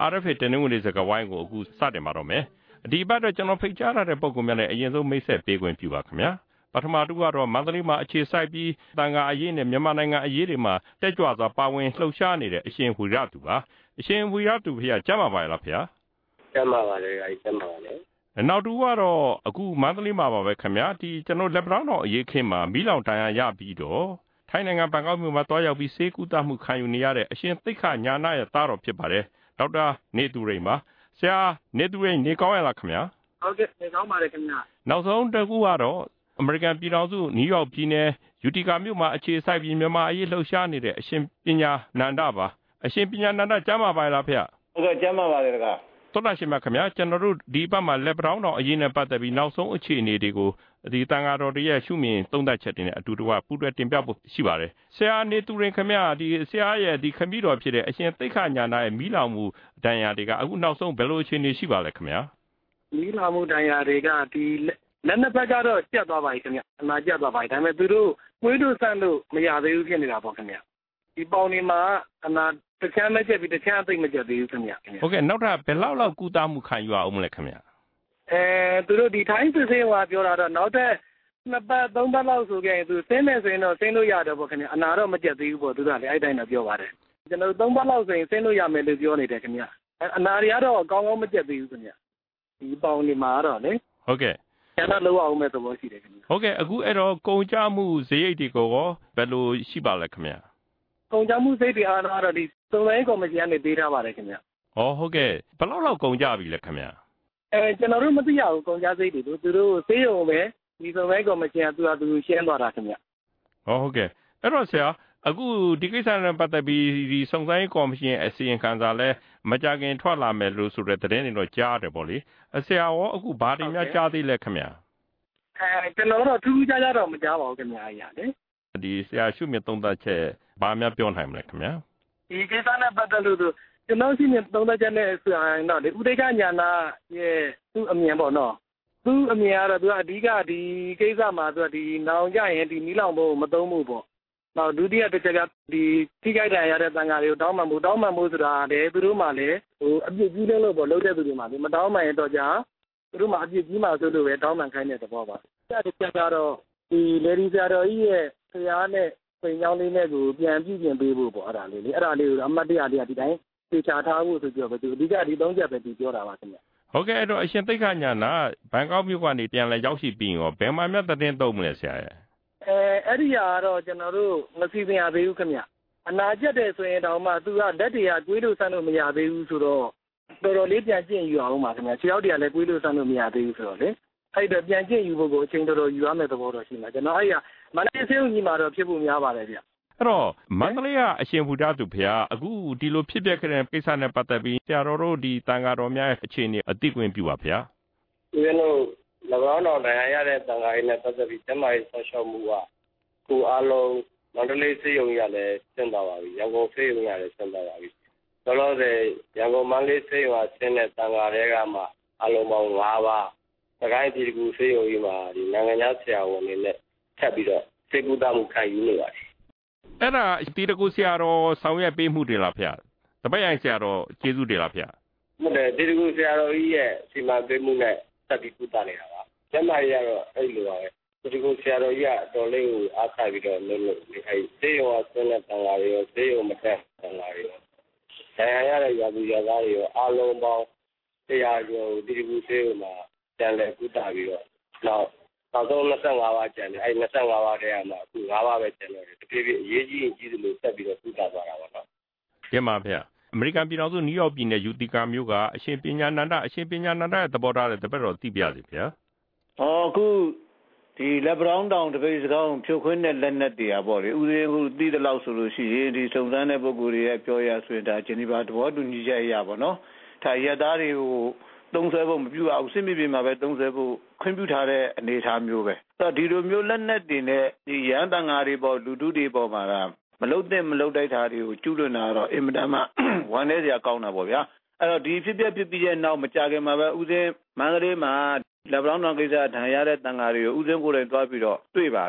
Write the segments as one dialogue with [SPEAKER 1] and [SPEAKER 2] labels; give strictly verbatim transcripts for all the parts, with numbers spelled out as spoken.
[SPEAKER 1] R F A တနင်္ဂနွေစကားဝိုင်းကိုအခုစတင်ပါတော့မယ်ဒီဘက်တော့ကျွန်တော်ဖိတ်ကြားထားတဲ့ပုံကောင်များနဲ့အရင်ဆုံးမိတ်ဆက်ပေးခွင့်ပြုပါခင်ဗျာပထမတူကတော့မန္တလေးမှာအခြေစိုက်ပြီးတန်ခါအရေးနဲ့မြန်မာနိုင်ငံအရေးတွေမှာတက်ကြွစွာပါဝင်လှုပ်ရှားနေတဲ့အရှင်ဝီရသူပါအရှင်ဝီရသူဖေကျမ်းပါပါလားဖေ
[SPEAKER 2] ကျမ်းပါပါလေအဲဒီကျမ်းပါပါလေ
[SPEAKER 1] နောက်တူကတော့အခုမန္တလေးမှာပါပဲခင်ဗျာဒီကျွန်တော်လက်ပံတော်အရေးခင်းမှာမီးလောင်တန်ရရပြီးတော့ထိုင်းနိုင်ငံဘန်ကောက်မြို့မှာတွားရောက်ပြီးဆေးကုသမှုခံယူနေရတဲ့အရှင်သိက္ခာညာနာရဲ့သားတော်ဖြစ်ပါတယ်ဒေါက်တာနေသူရိန်ပါဆရာနေသူရိန်နေကောင်းရလားခင်ဗျာ
[SPEAKER 2] ဟုတ်ကဲ့နေကောင်းပါတယ်ခင်ဗျာ
[SPEAKER 1] နောက်ဆုံးတစ်ခုကတော့အမေရိကန်ပြည်ထောင်စုနယူးယောက်ပြည်နယ်ယူတီကာမြို့မှာအခြေစိုက်ပြီးမြန်မာအရေးလှုပ်ရှားနေတဲ့အရှင်ပညာနန္ဒပါအရှင်ပညာနန္ဒကျမ်းပါပါလားဖေ
[SPEAKER 2] ဟုတ်ကဲ့ကျမ်းပါပါတယ်က
[SPEAKER 1] သောတာရှင်မခင်ဗျာကျွန်တော်တို့ဒီဘက်မှာလက်ပံတော်အရေးနဲ့ပတ်သက်ပြီးနောက်ဆုံးအခြေအနေတွေကိုဒီတန်ဃာတော်တွေရဲ့ရှုမြင်သုံးသပ်ချက်တွေနဲ့အတူတူကပူးတွဲတင်ပြဖို့ရှိပါတယ်ဆရာနေသူရင်ခင်ဗျာဒီဆရာရဲ့ဒီခမည်းတော်ဖြစ်တဲ့အရှင်သိက္ခာညာနာရဲ့မိလောင်မှုဒဏ်ရာတွေကအခုနောက်ဆုံးဘယ်လိုအခြေအနေရှိပါလဲခင်ဗျာ
[SPEAKER 2] မိလောင်မှုဒဏ်ရာတွေကဒီလက်နှစ်ဖက်ကတော့ကျက်သွားပါပြီခင်ဗျအနာကျက်သွားပါပြီဒါပေမဲ့သူတို့ကွေးတို့ဆန့်လို့မရသေးဘူးဖြစ်နေတာပေါ့ခင်ဗျဒီပေါင်နေမှာအနာတချမ်းမကျက်ပြီးတချမ်းအသိမကျက်သေးဘူးခင်ဗျ
[SPEAKER 1] ဟုတ်ကဲ့နောက်ထပ်ဘယ်လောက်လောက်ကုသမှုခံယူရအောင်မလဲခင်ဗျ
[SPEAKER 2] အဲသူတို့ဒီထိုင်းစစ်ဆေးဟောပြောတာတော့နောက်ထပ်နှစ်ပတ်သုံးပတ်လောက်ဆိုခဲ့ရင်သူဆင်းနေဆိုရင်တော့ဆင်းလို့ရတယ်ပေါ့ခင်ဗျအနာတော့မကျက်သေးဘူးပေါ့သူကလည်းအဲ့တိုင်းတော့ပြောပါတယ်ကျွန်တော်သုံးပတ်လောက်ဆိုရင်ဆင်းလို့ရမယ်လို့ပြောနေတယ်ခင်ဗျအနာတွေကတော့ကောင်းကောင်းမကျက်သေးဘူးခင်ဗျဒီပေါင်နေမှာတော့လေ
[SPEAKER 1] ဟုတ်ကဲ့
[SPEAKER 2] ကျန်တော့လောက်အောင်မဲ့သဘောရှိတယ်ခင်ဗျ
[SPEAKER 1] ဟုတ်ကဲ့အခုအဲ့တော့ကုန်ကြမှုဈေးရိတ်တွေကိုရောဘယ်လိုရှိပါလဲခင်ဗျ
[SPEAKER 2] ကုန်ကြမှုဈေးတွေအားတော့ဒီစုံစမ်းကော်မရှင်ကနေပေးထားပါတယ်ခင်ဗျ
[SPEAKER 1] ဟောဟုတ်ကဲ့ဘယ်လောက်လောက်ကုန်ကြပြီလဲခင်ဗျ
[SPEAKER 2] အဲကျွန်တော်တို့မသိရဘူးကုန်ကြဈေးတွေသူတို့ဈေးရုံပဲဒီစုံစမ်းကော်မရှင်ကသူကသူရှင်းသွားတာခင်ဗျ
[SPEAKER 1] ဟောဟုတ်ကဲ့အဲ့တော့ဆရာအခုဒီကိစ္စနဲ့ပတ်သက်ပြီးဒီစုံစမ်းကော်မရှင်အစီရင်ခံစာလဲမကြခင်ထွက်လာမယ်လို့ဆိုတဲ့သတင်းတွေတော့ကြားတယ်ပေါ့လေဆရာရောအခုဘာတွေများကြားသေးလဲခင်ဗျ
[SPEAKER 2] အဲကျွန်တော်တို့ထူးထူးခြားခြားတော့မကြားပါဘူးခင်ဗျာကြီးရတယ်
[SPEAKER 1] ဒီဆရာရှုမြင့်သုံးသပ်ချက်ဘာများပြောနိုင်မလဲခင်ဗျာ
[SPEAKER 2] ဒီကိစ္စနဲ့ပတ်သက်လို့ကျွန်တော်ရှုမြင့်သုံးသပ်ချက်နဲ့ဆိုရင်တော့ဒီဥဒိကညာနာရဲ့သူ့အမြင်ပေါ့နော်သူ့အမြင်ကတော့သူကအဓိကဒီကိစ္စမှာသူကဒီနောင်ကြရင်ဒီမီးလောင်ဖို့မသုံးဘူးပေါ့နောက်ဒုတိယတစ်ချက်ကဒီထိခိုက်ဒဏ်ရာရတဲ့တန်ဃာတွေကိုတောင်းပန်မှုတောင်းပန်မှုဆိုတာလည်းသူတို့မှလည်းဟိုအပြစ်ကြီးလို့ပေါ့လုပ်တဲ့သူတွေမှမတောင်းပန်ရင်တော့ကြာသူတို့မှအပြစ်ကြီးမှဆိုလို့ပဲတောင်းပန်ခိုင်းတဲ့သဘောပါအဲ့ဒီချက်ကတော့ဒီလေဒီဆရာတော်ကြီးရဲ့ဆရာနဲ့ပိန်ချောင်းလေးနဲ့ကိုပြန်ပြည့်ပြင်ပေးဖို့ပေါ့အဲ့ဒါလေးလေအဲ့ဒါလေးကိုအမတ်တရားတရားဒီတိုင်းသေချာထားဖို့ဆိုပြောပဲသူအဓိကဒီသုံးချက်ပဲသူပြောတာပါခင်ဗျ
[SPEAKER 1] ဟုတ်ကဲ့အဲ့တော့အရှင်သိက္ခာညာနာဘန်ကောက်မြို့ကနေပြန်လဲရောက်ရှိပြီးရောဘယ်မှာမြတ်တဲ့သုံးမလဲဆရာရဲ့
[SPEAKER 2] အဲအဲ့ဒီဟာကတော့ကျွန်တော်တို့မစီစဉ်ရသေးဘူးခင်ဗျအနာကျက်တယ်ဆိုရင်တောင်မှသူကလက်တွေကတွေးလို့ဆန်းလို့မရသေးဘူးဆိုတော့တော်တော်လေးပြန်ကျင့်ယူအောင်ပါခင်ဗျခြေထောက်တွေကလည်းတွေးလို့ဆန်းလို့မရသေးဘူးဆိုတော့လေအဲ့တော့ပြန်ကျင့်ယူဖို့ကိုအချိန်တော်တော်ယူရမယ့်သဘောတော့ရှိမှာကျွန်တော်အဲ့ရမန္တလေးစေုံကြီးမှာတော့ဖြစ်ဖို့များပါတယ်ဗျ
[SPEAKER 1] အဲ့တော့မန္တလေးကအရှင်ဘုရားသူဖေအခုဒီလိုဖြစ်ပျက်ခဲ့တဲ့ကိစ္စနဲ့ပတ်သက်ပြီးဆရာတော်တို့ဒီတန်ဃာတော်များရဲ့အခြေအနေအသိခွင့်ပြုပါဖေ
[SPEAKER 2] ဒီလို၎င်းတော်နိုင်ရတဲ့တန်ဃာရေးနဲ့ပတ်သက်ပြီးကျမရဲ့ဆော့ရှော့မှုကကိုအားလုံးမန္တလေးစေုံရလည်းဆင်းသွားပါပြီရန်ကုန်စေုံရလည်းဆင်းသွားပါပြီတော်တော်လေရန်ကုန်မန္တလေးစေုံကဆင်းတဲ့တန်ဃာတွေကမှအလုံးပေါင်း၅ပါးစကိုင်းပြည်ကူစေုံကြီးမှာဒီနိုင်ငံခြားဆရာဝန်တွေနဲ့ထပ်ပြီးတော့စေကူတာမှုခံယူနေပါတယ်
[SPEAKER 1] အဲ့ဒါတီတကူဆရာတော်ဆောင်ရွက်ပေးမှုတွေလားဖေတပတ်ရိုင်ဆရာတော်ကျေးဇူးတွေလားဖေ
[SPEAKER 2] ဟုတ်တယ်တီတကူဆရာတော်ကြီးရဲ့စီမံပေးမှုနဲ့တက်ပြီးကုသနေတာပါကျမကြီးကတော့အဲ့လိုပါပဲဒီကိုဆရာတော်ကြီးကတော်လေးကိုအားထားပြီးတော့လုပ်လို့အဲ့စေယုံကဆင်းတဲ့တန်ဃာတွေရောစေယုံမတက်တန်ဃာတွေရောဆရာရတဲ့ရာဇူရာသားတွေရောအားလုံးပေါင်းတရားကျော်ဒီကိုစေယုံမှာတန်လဲကုသပြီးတော့နောက်နောက်ဆုံး၂၅ပါးကျန်တယ်အဲ့၂၅ပါးတည်းကမှအခု၅ပါးပဲကျန်တော့တယ်တဖြည်းဖြည်းအရေးကြီးရင်ကြီးသလိုတက်ပြီးတော့ကုသသွားတာပါတော့
[SPEAKER 1] ကျင်းပါဗျအမေရိကန်ပြည်ထောင်စုနယူးယောက်ပြည်နယ်ယူတီကာမြို့ကအရှင်ပညာနန္ဒအရှင်ပညာနန္ဒရဲ့သဘောထားတဲ့တပတ်တော်သိပြစီဗျာ
[SPEAKER 3] ဟောအခုဒီလက်ပံတောင်တပိတ်စကောင်းဖြုတ်ခွင်းတဲ့လက်နက်တွေကပေါ့လေဥစဉ်ခုသိတဲ့လောက်ဆိုလို့ရှိရင်ဒီစုံစမ်းတဲ့ပုဂ္ဂိုလ်တွေရဲ့ပြောရဆိုရင်ဒါဂျနီဗာသဘောတူညီချက်အရာပေါ့နော်ဒါရသားတွေကိုသုံးဆွဲဖို့မပြုအောင်စစ်မြေပြင်မှာပဲသုံးဆွဲဖို့ခွင့်ပြုထားတဲ့အနေအထားမျိုးပဲအဲ့တော့ဒီလိုမျိုးလက်နက်တွေနဲ့ဒီရန်တန်ဃာတွေပေါ့လူထုတွေပေါ်မှာမလုတ်တဲ့မလုတ်တိုက်တာတွေကိုကျူးလွန်တာတော့အင်မတန်မှဝမ်းနည်းစရာကောင်းတာပေါ့ဗျာအဲ့တော့ဒီဖြစ်ပျက်ဖြစ်ပြီးတဲ့နောက်မကြခင်မှာပဲဥစဉ်မန္တလေးမှာလက်ပံတောင်ကိစ္စဒဏ်ရတဲ့တန်ဃာတွေကိုဥစဉ်ကိုယ်တိုင်တွားပြီးတော့တွေ့ပါတယ်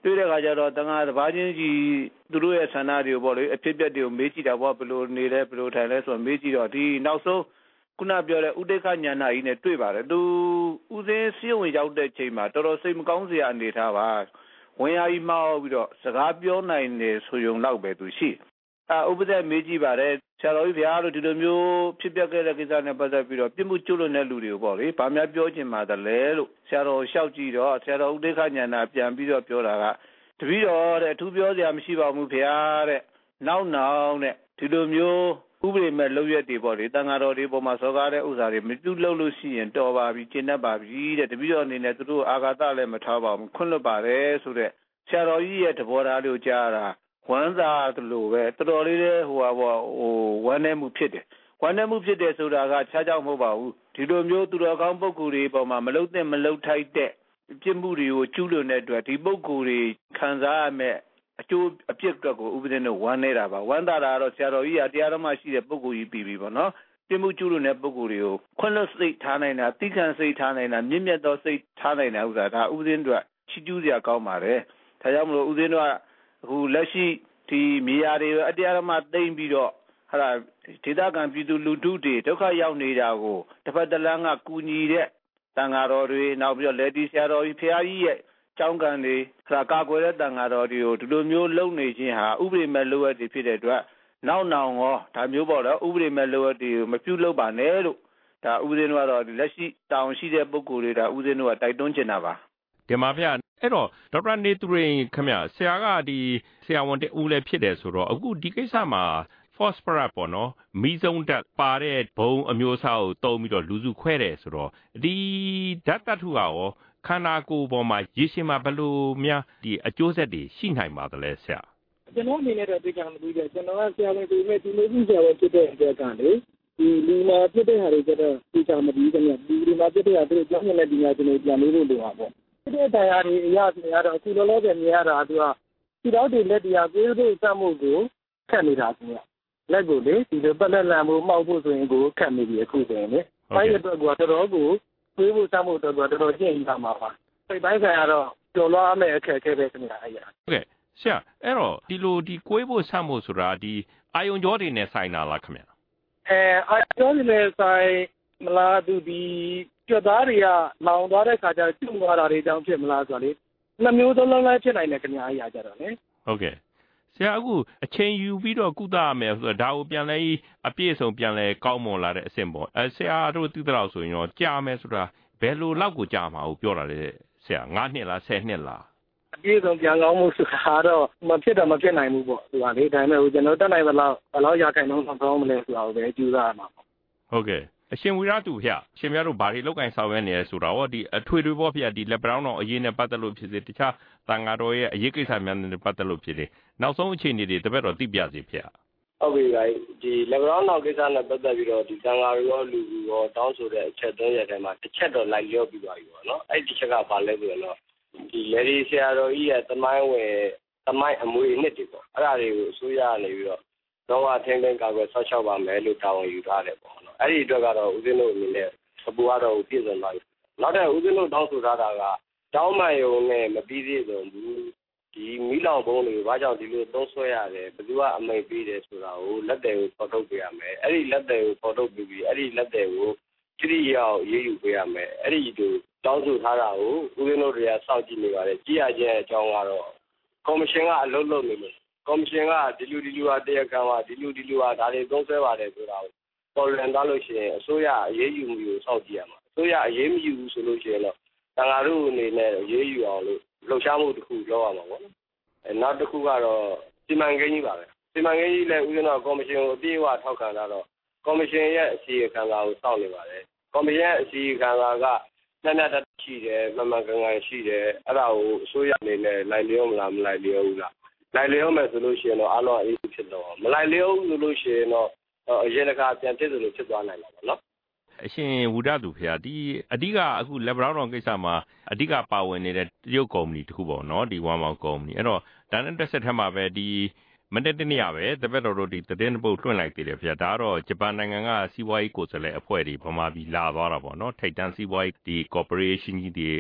[SPEAKER 3] တွေ့တဲ့ခါကျတော့တန်ခါတစ်ပါးချင်းကြီးသူတို့ရဲ့ဆန္ဒတွေကိုပေါ့လေအဖြစ်ပြက်တွေကိုမေးကြည့်တာပေါ့ဘယ်လိုနေလဲဘယ်လိုထိုင်လဲဆိုတော့မေးကြည့်တော့ဒီနောက်ဆုံးခုနပြောတဲ့ဥဒိက္ခဉာဏ်ကြီးနဲ့တွေ့ပါတယ်သူဥစဉ်စည်းဝင်ရောက်တဲ့ချိန်မှာတော်တော်စိတ်မကောင်းစရာအနေထားပါဝင်ရာကြီးမှားပြီးတော့စကားပြောနိုင်တယ်ဆိုရုံလောက်ပဲသူရှိအာဥပဒေမေးကြည့်ပါတယ်ဆရာတော်ကြီးဗျာတို့ဒီလိုမျိုးဖြစ်ပျက်ခဲ့တဲ့ကိစ္စနဲ့ပတ်သက်ပြီးတော့ပြစ်မှုကျူးလွန်တဲ့လူတွေကိုပေါ့လေဘာများပြောချင်ပါသလဲလို့ဆရာတော်လျှောက်ကြည့်တော့ဆရာတော်ဥဒိက္ခဉာဏ်ပြန်ပြီးတော့ပြောတာကတပည့်တော်တဲ့အထူးပြောစရာမရှိပါဘူးဗျာတဲ့နောက်နောက်တဲ့ဒီလိုမျိုးဥပဒေမဲ့လုပ်ရက်တွေပေါ့လေတန်ဃာတော်တွေပေါ်မှာစောကားတဲ့ဥစ္စာတွေမပြုလုပ်လို့ရှိရင်တော်ပါပြီကျင့်တတ်ပါပြီတဲ့တပည့်တော်အနေနဲ့သူတို့အာဃာတလည်းမထားပါဘူးခွင့်လွှတ်ပါတယ်ဆိုတဲ့ဆရာတော်ကြီးရဲ့သဘောထားလေးကိုကြားတာဝမ်းသာသလိုပဲတော်တော်လေးဟိုဟာပေါ့ဟိုဝမ်းနည်းမှုဖြစ်တယ်ဝမ်းနည်းမှုဖြစ်တယ်ဆိုတာကခြားကြောင်မဟုတ်ပါဘူးဒီလိုမျိုးသူတော်ကောင်းပုဂ္ဂိုလ်တွေပေါ်မှာမလုပ်သင့်မလုပ်ထိုက်တဲ့ပြစ်မှုတွေကိုကျူးလွန်တဲ့အတွက်ဒီပုဂ္ဂိုလ်တွေခံစားရမယ့်အကျိုးအပြစ်အတွက်ကိုဥပဒေနဲ့ဝမ်းနေတာပါဝမ်းသာတာတော့ဆရာတော်ကြီးကတရားတော်မှရှိတဲ့ပုဂ္ဂိုလ်ကြီးပြီးပြီပေါ့နော်ပြစ်မှုကျူးလွန်တဲ့ပုဂ္ဂိုလ်တွေကိုခွင့်လွှတ်စိတ်ထားနိုင်တာတိခံစိတ်ထားနိုင်တာမြင့်မြတ်သောစိတ်ထားနိုင်တာဥစ္စာဒါဥပဒေအတွက်ချီးကျူးစရာကောင်းပါတယ်ဒါကြောင့်မလို့ဥပဒေကအခုလက်ရှိဒီမြေယာတွေအတရားတော်မှသိမ့်ပြီးတော့ဟာဒေသခံပြည်သူလူထုတွေဒုက္ခရောက်နေတာကိုတစ်ဖက်တစ်လမ်းကကူညီတဲ့တန်ဃာတော်တွေနောက်ပြီးတော့လက်တီဆရာတော်ကြီးဖရာကြီးရဲ့ကျောင်းကန်တွေခါကာကွယ်တဲ့တန်ဃာတော်တွေကိုဒီလိုမျိုးလုပ်နေခြင်းဟာဥပဒေမဲ့လုပ်ရတဲ့ဖြစ်တဲ့အတွက်နောက်နောင်ရောဒါမျိုးပေါ့တော့ဥပဒေမဲ့လုပ်ရတဲ့မပြုလုပ်ပါနဲ့လို့ဒါဥပဒေကတော့လက်ရှိတောင်းရှိတဲ့ပုဂ္ဂိုလ်တွေဒါဥပဒေကတိုက်တွန်းချင်တာပါ
[SPEAKER 1] ဒီမှာဗျအဲ့တော့ဒေါက်တာနေသူရင်ခင်ဗျဆရာကဒီဆရာဝန်တဦးလည်းဖြစ်တယ်ဆိုတော့အခုဒီကိစ္စမှာ phosphorus ပေါ့နော်မီးစုံတက်ပါတဲ့ဘုံအမျိုးအစားကိုတုံးပြီးတော့လူစုခွဲတယ်ဆိုတော့ဒီဓာတ်သတ္ထုကရောခန္ဓာကိုယ်ပေါ်မှာရေရှည်မှာဘယ်လိုများဒီအကျိုးဆက်တွေရှိနိုင်ပါသလဲဆရာ
[SPEAKER 2] ကျွန်တော်အနေနဲ့တော့သိချင်မလို့ကျွန်တော်ကဆရာဝန်တွေနဲ့ဒီလိုမျိုးဆရာဝန်ဖြစ်တဲ့အတွက်ကလေဒီလူနာဖြစ်တဲ့ဟာတွေကျတော့သိချင်မပြီးခင်ဗျဒီလူနာဖြစ်တဲ့ဟာတွေကြောင်းနေတဲ့ဒီညာကျွန်တော်ပြန်လို့လို့ပါပေါ့ဖြစ်တဲ့တရားတွေအရာတွေကတော့အခုလောလောဆယ်မြင်ရတာသူကဒီတော့ဒီလက်တရားကိုယ်တို့စမှုကိုခက်နေတာခင်ဗျလက်ကိုလေဒီလိုပတ်လက်လံမှုမှောက်ဖို့ဆိုရင်ကိုခက်နေပြီအခုဆိုရင်လေအဲ့ဒီအတွက်ကတော့တော်တော်ကိုတွေးဖို့စမှုတော့တော်တော်ကျင့်ရမှာပါစိတ်ပိုင်းဆိုင်ကတော့ကျော်လွှားမယ်အခက်အခဲပဲခင်ဗျအဲ့ရ
[SPEAKER 1] ဟုတ်ကဲ့ဆရာအဲ့တော့ဒီလိုဒီကိုယ်ဖို့စမှုဆိုတာဒီအာယုံကြောတွေနဲ့ဆိုင်တာလားခင်ဗျ
[SPEAKER 2] အဲအာယုံကြောတွေနဲ့ဆိုင်မလားသူဒီကြွသားတွေကလောင်သွားတဲ့ခါကျတော့ကျွတ်သွားတာတွေကြောင့်ဖြစ်မလားဆိုတော့လေနှမျိုးသုံးလုံးလည်းဖြစ်နိုင်တယ်ခင်ဗျအားရကြတော့လေ
[SPEAKER 1] ဟုတ်ကဲ့ဆရာအခုအချိန်ယူပြီးတော့ကုသရမယ်ဆိုတော့ဒါကိုပြန်လဲအပြည့်အစုံပြန်လဲကောင်းမွန်လာတဲ့အဆင့်ပေါ့အဲဆရာတို့သိတဲ့လောက်ဆိုရင်တော့ကြာမယ်ဆိုတာဘယ်လိုလောက်ကိုကြာမှာကိုပြောတာလဲဆရာ၅နှစ်လားဆယ်နှစ်လား
[SPEAKER 2] အပြည့်အစုံပြန်ကောင်းမှုဆိုတာတော့မဖြစ်တော့မဖြစ်နိုင်ဘူးပေါ့ဒီပါလေဒါပေမဲ့ဟိုကျွန်တော်တက်နိုင်သလောက်ဘယ်လောက်ရခိုင်နှုန်းကောင်းမလဲဆိုတာကိုပဲကြိုးစားရမှာပေါ့
[SPEAKER 1] ဟုတ်ကဲ့အရှင်ဝီရသူဖျအရှင်များတို့ဘာတွေလောက်ကန်ဆောင်ရွက်နေလဲဆိုတော့ဒီအထွေထွေပေါ့ဖျဒီလက်ပတောင်းတော်အရေးနဲ့ပတ်သက်လို့ဖြစ်စေတခြားတန်ဃာတော်ရဲ့အရေးကိစ္စများနဲ့ပတ်သက်လို့ဖြစ်စေနောက်ဆုံးအခြေအနေတွေတပည့်တော်သိပြစီဖျ
[SPEAKER 4] ဟုတ်ပြီဗျဒီလက်ပတောင်းတော်ကိစ္စနဲ့ပတ်သက်ပြီးတော့ဒီတန်ဃာရောလူရောတောင်းဆိုတဲ့အချက်သုံးချက်ထဲမှာတစ်ချက်တော့လိုက်လျော့ပြီးသွားပြီပေါ့နော်အဲ့ဒီတစ်ချက်ကဘာလဲဆိုတော့ဒီလေဒီဆရာတော်ကြီးရဲ့သမိုင်းဝင်သမိုင်းအမွေအနှစ်တွေပေါ့အဲ့ဒါတွေကိုအစိုးရကနေပြီးတော့တော့အထင်းထင်းကာကွယ်ဆောက်ရှောက်ပါမယ်လို့တာဝန်ယူထားတယ်ပေါ့နော်အဲ့ဒီအတွက်ကတော့ဦးဇင်းတို့အနေနဲ့အပူကတော့ပြည့်စုံသွားပြီနောက်တဲ့ဦးဇင်းတို့တောင်းဆိုထားတာကတောင်းမှန်ရုံနဲ့မပြီးသေးဆုံးဘူးဒီမိလောင်ဘုံတွေဘာကြောင့်ဒီလိုသုံးဆွဲရတယ်ဘယ်သူကအမိန့်ပေးတယ်ဆိုတာကိုလက်တယ်ကိုပေါ်ထုတ်ပေးရမယ်အဲ့ဒီလက်တယ်ကိုပေါ်ထုတ်ပြီးပြီးအဲ့ဒီလက်တယ်ကိုကြည့်ရအောင်ရေးယူပေးရမယ်အဲ့ဒီတူတောင်းဆိုထားတာကိုဦးဇင်းတို့တွေကစောင့်ကြည့်နေပါတယ်ကြည့်ရခြင်းအကြောင်းကတော့ကော်မရှင်ကအလုပ်လုပ်နေလို့ကော်မရှင်ကဒီလူဒီလူဟာတရားခံပါဒီလူဒီလူဟာဒါတွေသုံးဆွဲပါတယ်ဆိုတာကိုပေါ်လွင်သွားလို့ရှိရင်အစိုးရအရေးယူမှုကိုစောင့်ကြည့်ရမှာအစိုးရအရေးမယူဘူးဆိုလို့ရှိရင်တော့တန်ဃာတို့အနေနဲ့အရေးယူအောင်လို့လှုပ်ရှားမှုတစ်ခုလုပ်ရမှာပေါ့နော်အဲနောက်တစ်ခုကတော့စီမံကိန်းကြီးပါပဲစီမံကိန်းကြီးလည်းဦးဇင်းတော်ကော်မရှင်ကိုအပြည့်အဝထောက်ခံလာတော့ကော်မရှင်ရဲ့အစီအခံစာကိုစောင့်နေပါတယ်ကော်မရှင်ရဲ့အစီအခံစာကနှစ်နှစ်တက်ရှိတယ်မှန်မှန်ကန်ကန်ရှိတယ်အဲ့ဒါကိုအစိုးရအနေနဲ့လိုက်လျောမလားမလိုက်လျောဘူးလားလိုက်လျောမယ်ဆိုလို့ရှိရင်တော့အလုံးအေးဖြစ်တော့မလိုက်လျောဘူးဆိုလို့ရှိရင်တော့အရင်ကပြန်ဖြစ်သလိုဖြစ်သွားနိုင်မှာပေါ့နော်
[SPEAKER 1] အရှင်ဝုဒ္ဓသူဖေဒီအဓိကအခုလက်ပတောင်းတော်ကိစ္စမှာအဓိကပါဝင်နေတဲ့တရုတ်ကုမ္ပဏီတခုပေါ့နော်ဒီဝမ်မောင်ကုမ္ပဏီအဲ့တော့ဒါနဲ့တစ်ဆက်ထက်မှာပဲဒီမနေ့တနေ့ရပဲတပည့်တော်တို့ဒီသတင်းပုတ်လွှင့်လိုက်သေးတယ်ဖေဒါကတော့ဂျပန်နိုင်ငံကစီးပွားရေးကိုယ်စားလှယ်အဖွဲ့တွေဗမာပြည်လာသွားတာပေါ့နော်ထိပ်တန်းစီးပွားရေးဒီ corporation ကြီးတွေ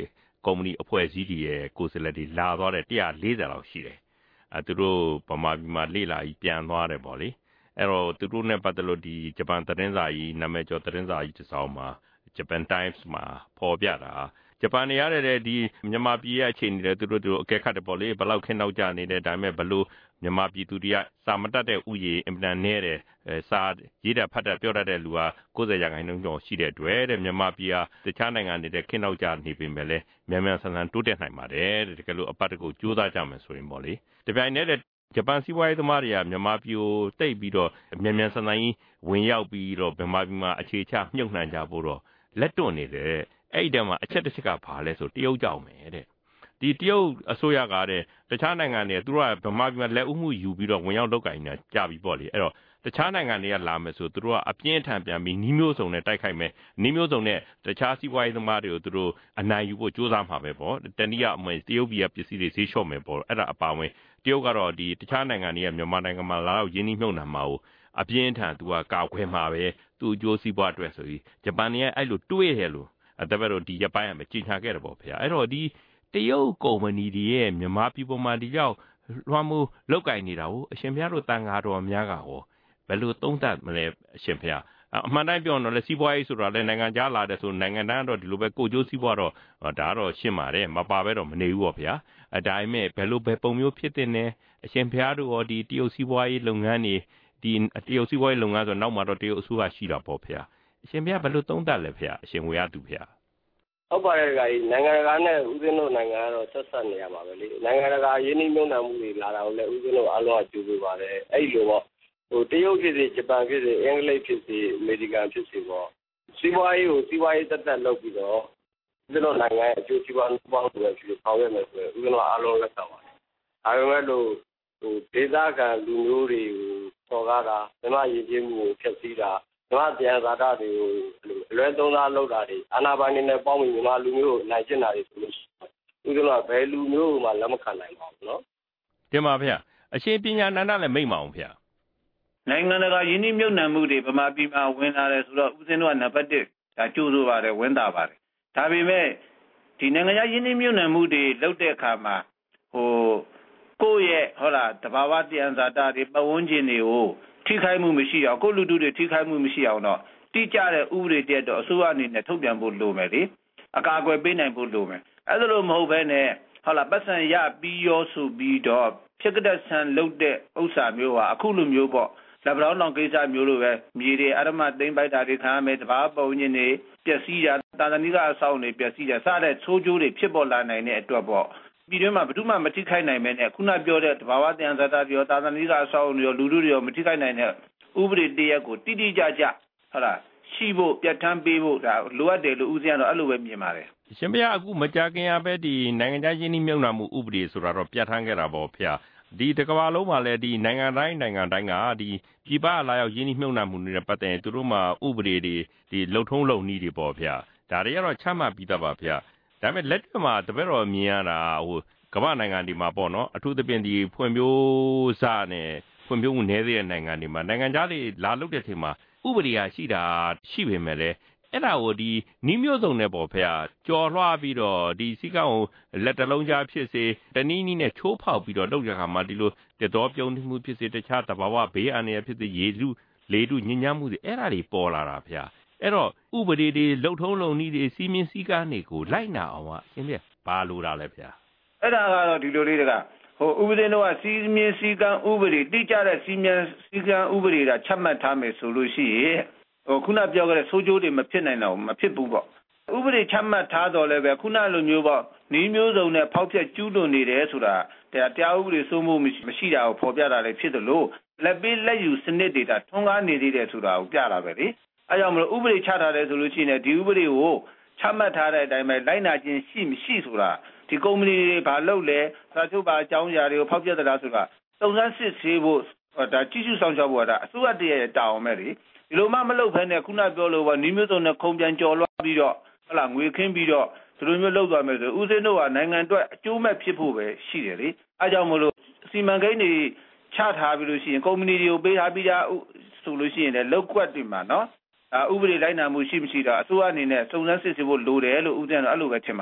[SPEAKER 1] ကုမ္ပဏီအဖွဲ့အစည်းတွေရဲ့ကိုယ်စားလှယ်တွေလာသွားတဲ့one hundred fortyလောက်ရှိတယ်အဲသူတို့ဗမာပြည်မှာလေ့လာပြီးပြန်သွားတယ်ပေါ့လေအဲ့တော့သူတို့နဲ့ပတ်သက်လို့ဒီဂျပန်သတင်းစာကြီးနာမည်ကျော်သတင်းစာကြီးတစ်စောင်မှာ Japan Times မှာဖော်ပြတာဂျပန်နေရတဲ့ဒီမြန်မာပြည်ရဲ့အခြေအနေတွေသူတို့တို့အကဲခတ်တယ်ပေါ့လေဘယ်လောက်ခင်းနောက်ကြနေတယ်ဒါပေမဲ့ဘလို့မြန်မာပြည်သူတွေကစာမတတ်တဲ့ဥယျာဉ်အင်ပန်နဲ့တဲ့စာရေးတာဖတ်တာပြောတတ်တဲ့လူကninetyရာခိုင်နှုန်းကျော်ရှိတဲ့အတွက်တဲ့မြန်မာပြည်ဟာတခြားနိုင်ငံတွေတဲ့ခင်းနောက်ကြနေပေမဲ့လည်းမြန်မြန်ဆန်ဆန်တိုးတက်နိုင်ပါတယ်တဲ့တကယ်လို့အပတ်တကူကြိုးစားကြမယ်ဆိုရင်ပေါ့လေတပြိုင်နက်တဲ့ဂျပန်စီးပွားရေးသမားတွေကမြန်မာပြည်ကိုတိတ်ပြီးတော့မြန်မြန်ဆန်ဆန်ကြီးဝင်ရောက်ပြီးတော့မြန်မာပြည်မှာအခြေချမြုပ်နှံကြဖို့တော့လက်တွန့်နေတယ်အဲ့ဒီတည်းမှာအချက်တစ်ချက်ကဘာလဲဆိုတရုတ်ကြောက်မယ်တဲ့ဒီတရုတ်အစိုးရကတဲ့တခြားနိုင်ငံတွေသူတို့ကဗမာပြည်မှာလက်ဦးမှုယူပြီးတော့ဝင်ရောက်လုပ်ကိုင်နေတာကြာပြီပေါ့လေအဲ့တော့တခြားနိုင်ငံတွေကလာမယ်ဆိုသူတို့ကအပြင်းထန်ပြန်ပြီးနှီးမျိုးစုံနဲ့တိုက်ခိုက်မယ်နှီးမျိုးစုံနဲ့တခြားစီးပွားရေးသမားတွေကိုသူတို့အနိုင်ယူဖို့ကြိုးစားမှာပဲပေါ့တနည်းအားဖြင့်တရုတ်ပြည်ကပစ္စည်းတွေဈေးလျှော့မယ်ပေါ့အဲ့ဒါအပါဝင်တရုတ်ကတော့ဒီတခြားနိုင်ငံတွေကမြန်မာနိုင်ငံမှာလာတော့ယင်းနှီးမြှုပ်နှံမှာကိုအပြင်းထန်သူကကာကွယ်မှာပဲသူ့အကျိုးစီးပွားအတွက်ဆိုပြီးဂျပန်တွေကအဲ့လိုတွေးရလို့အဲ့ဒါပဲတော့ဒီရပိုင်းကမကြီးညာခဲ့တယ်ပေါ့ဖေအဲ့တော့ဒီတရုတ်ကုမ္ပဏီတွေရဲ့မြန်မာပြည်ပေါ်မှာဒီရောက်လွှမ်းမိုးလောက်ကင်နေတာကိုအရှင်ဘုရားတို့တန်ဃာတော်များကဟောဘယ်လိုသုံးသပ်မလဲအရှင်ဘုရားအမှန်တိုင်းပြောတော့လေစီးပွားရေးဆိုတာလေနိုင်ငံခြားလာတဲ့ဆိုနိုင်ငံတိုင်းတော့ဒီလိုပဲကိုကျိုးစီးပွားတော့ဒါတော့ရှင်းပါတယ်မပါပဲတော့မနေဘူးပေါ့ဗျာအဒါပေမဲ့ဘယ်လိုပဲပုံမျိုးဖြစ်တဲ့နဲ့အရှင်ဘုရားတို့ရောဒီတရုတ်စီးပွားရေးလုပ်ငန်းတွေဒီတရုတ်စီးပွားရေးလုပ်ငန်းဆိုနောက်မှာတော့တရုတ်အစိုးရရှိတာပေါ့ဗျာအရှင်ဘုရားဘယ်လိုသုံးသပ်လဲဗျာအရှင်ဝေယသူဗျာ
[SPEAKER 4] ဟုတ်ပါတယ်ကကြီးနိုင်ငံတကာနဲ့ဦးဇင်းတို့နိုင်ငံကတော့ဆက်ဆက်နေရမှာပဲလေနိုင်ငံတကာရင်းနှီးမြှုပ်နှံမှုတွေလာတာကိုလည်းဦးဇင်းတို့အားလုံးကကြိုးပမ်းပါတယ်အဲ့လိုပေါ့ဟိုတရုတ်ဖြစ်စေဂျပန်ဖြစ်စေအင်္ဂလိပ်ဖြစ်စေအမေရိကန်ဖြစ်စေပေါ့စီးပွားရေးကိုစီးပွားရေးတက်တက်လုပ်ပြီးတော့ဦးဇင်းတို့နိုင်ငံရဲ့အကျိုးစီးပွားပေါင်းစုံဖြစ်ဆောင်ရွက်မယ်ဆိုရင်ဦးဇင်းတို့အားလုံးလက်ခံပါတယ်ဒါပေမဲ့လို့ဟိုဒေသခံလူမျိုးတွေကိုပေါ်ကားတာဓမ္မရည်ကြီးမှုကိုဖျက်ဆီးတာဓမ္မတရားဇာတာတွေကိုအလွဲသုံးစားလုပ်တာတွေအာဏာပိုင်တွေနဲ့ပေါင်းပြီးမြန်မာလူမျိုးကိုနိုင်ကျင့်တာတွေဆိုလို့ရှိရင်ဦးဇင်းတို့ကဘယ်လူမျိုးမှလက်မခံနိုင်ပါဘူးနော်
[SPEAKER 1] တင်ပါဗျာအရှင်ပညာနန္ဒလည်းမိတ်မအောင်ဗျာ
[SPEAKER 3] နိုင်ငံတကာယင်းနှိမ့်မြုပ်နှံမှုတွေဗမာပြည်မှာဝင်လာတယ်ဆိုတော့ဦးဇင်းတို့ကနံပါတ်oneဒါကြိုးဆိုပါတယ်ဝင်တာပါတယ်ဒါပေမဲ့ဒီနိုင်ငံခြားယင်းနှိမ့်မြုပ်နှံမှုတွေလုပ်တဲ့အခါမှာဟိုကိုယ့်ရဲ့ဟုတ်လားတဘာဝတရားဇာတာတွေပတ်ဝန်းကျင်တွေကိုထိခိုက်မှုမရှိအောင်ကိုယ့်လူထုတွေထိခိုက်မှုမရှိအောင်တော့တိကျတဲ့ဥပဒေတက်တော့အစိုးရအနေနဲ့ထုတ်ပြန်ဖို့လိုမယ်လေအကာအကွယ်ပေးနိုင်ဖို့လိုမယ်အဲ့ဒါလို့မဟုတ်ဘဲနဲ့ဟုတ်လားပတ်စံရပြီးရောဆိုပြီးတော့ဖြစ်ကတဲ့ဆန်လုတ်တဲ့ဥစ္စာမျိုးဟာအခုလိုမျိုးပေါ့လက်ဗလောင်းတောင်ကိစ္စမျိုးလိုပဲမြေတွေအရမသိမ့်ပိုက်တာတွေခံရမယ်တဘာပုံညင်တွေပျက်စီးတာတာသနိကအဆောင်တွေပျက်စီးတာစတဲ့ဆိုးကျိုးတွေဖြစ်ပေါ်လာနိုင်တဲ့အတွက်ပေါ့ပြည်တွင်းမှာဘယ်သူမှမထိခိုက်နိုင်မဲနဲ့ခုနပြောတဲ့တဘာဝတရားဇာတာတွေရောတာသနိကအဆောင်တွေရောလူလူတွေရောမထိခိုက်နိုင်တဲ့ဥပဒေတရက်ကိုတိတိကျကျဟုတ်လားရှိဖို့ပြဋ္ဌာန်းပေးဖို့ဒါလိုအပ်တယ်လို့ဦးဇင်းကတော့အဲ့လိုပဲမြင်ပါတယ်
[SPEAKER 1] ရှင်ဘုရားအခုမကြခင်ရပဲဒီနိုင်ငံခြားယင်းနှိမ့်မြုပ်နှံမှုဥပဒေဆိုတာတော့ပြဋ္ဌာန်းခဲ့တာပေါ့ဖေဒီတကမ္ဘာလုံးမှာလည်းဒီနိုင်ငံတိုင်းနိုင်ငံတိုင်းကဒီပြည်ပလာရောက်ယင်းနှိမ့်မြုပ်နှံမှုတွေနဲ့ပတ်သက်ရင်သူတို့မှာဥပဒေတွေဒီလှုပ်ထုံးလုပ်နည်းတွေပေါ့ဖေဒါတွေကတော့ချမှတ်ပြီးသားပါဖေဒါပေမဲ့လက်တွေ့မှာတပည့်တော်မြင်ရတာဟိုကမ္ဘာနိုင်ငံတွေမှာပေါ့နော်အထူးသဖြင့်ဒီဖွံ့ဖြိုးစနဲ့ဖွံ့ဖြိုးမှုနည်းသေးတဲ့နိုင်ငံတွေမှာနိုင်ငံခြားတွေလာလုပ်တဲ့ချိန်မှာဥပဒေရရှိတာရှိပေမဲ့လည်းအဲ့ဒါကိုဒီနီးမျိုးစုံနဲ့ပေါ့ဖေကြော်လွှားပြီးတော့ဒီစီကောင်းလက်တလုံးကြားဖြစ်စေတနည်းနည်းနဲ့ချိုးဖောက်ပြီးတော့လုပ်ကြခါမှာဒီလိုတတော်ပြုံးမှုဖြစ်စေတခြားတဘာဝဘေးအန္တရာယ်ဖြစ်စေရေလူလေလူညဉ့်ညမ်းမှုတွေအဲ့ဒါတွေပေါ်လာတာဖေအဲ့တော့ဥပဒေတွေလှုပ်ထုံးလုံနည်းတွေစီမင်းစည်းကမ်းတွေကိုလိုက်နာအောင်ကရှင်းပြပါလို့တာလဲဖေ
[SPEAKER 3] အဲ့ဒါကတော့ဒီလိုလေးတကဟိုဥပဒေတော့စီမင်းစည်းကမ်းဥပဒေတိကျတဲ့စီမင်းစည်းကမ်းဥပဒေကချမှတ်ထားမယ်ဆိုလို့ရှိရင်ဟိုခုနပြောခဲ့တဲ့ဆိုးကျိုးတွေမဖြစ်နိုင်တော့မဖြစ်ဘူးပေါ့ဥပဒေချမှတ်ထားတော်လည်းပဲခုနလိုမျိုးပေါ့နီးမျိုးစုံနဲ့ဖောက်ဖျက်ကျူးလွန်နေတယ်ဆိုတာတရားဥပဒေစိုးမိုးမရှိတာကိုဖော်ပြတာလည်းဖြစ်သလိုလက်ပေးလက်ယူစနစ်တွေဒါထွန်းကားနေသေးတယ်ဆိုတာကိုပြတာပဲလေအဲကြောင့်မလို့ဥပဒေချထားတယ်ဆိုလို့ရှိရင်ဒီဥပဒေကိုချမှတ်ထားတဲ့အတိုင်းပဲလိုက်နာခြင်းရှိမရှိဆိုတာဒီကုမ္ပဏီတွေဘာလုပ်လဲစာချုပ်ပါအကြောင်းအရာတွေကိုဖောက်ပြသလားဆိုတာစုံစမ်းစစ်ဆေးဖို့ဒါကြည့်ရှုဆောင်ရှားဖို့ဒါအစိုးရတည်းရဲ့တာဝန်ပဲလေဒီလိုမှမလုပ်ဘဲနဲ့ခုနပြောလို့ပါနီးမျိုးစုံနဲ့ခုံပြန်ကြော်လွှားပြီးတော့ဟုတ်လားငွေခင်းပြီးတော့ဒီလိုမျိုးလုပ်သွားမယ်ဆိုဦးစင်းတို့ကနိုင်ငံအတွက်အကျိုးမဲ့ဖြစ်ဖို့ပဲရှိတယ်လေအဲကြောင့်မလို့စီမံကိန်းတွေချထားပြီးလို့ရှိရင်ကုမ္ပဏီတွေကိုပေးထားပြီးသားဆိုလို့ရှိရင်လည်းလောက်ကွက်တွေမှာနော်ဒါဥပဒေလိုက်နာမှုရှိမရှိတော့အစိုးရအနေနဲ့စုံစမ်းစစ်ဆေးဖို့လိုတယ်လို့ဦးစင်းတို့အဲ့လိုပဲထင်ပါတယ်
[SPEAKER 1] တ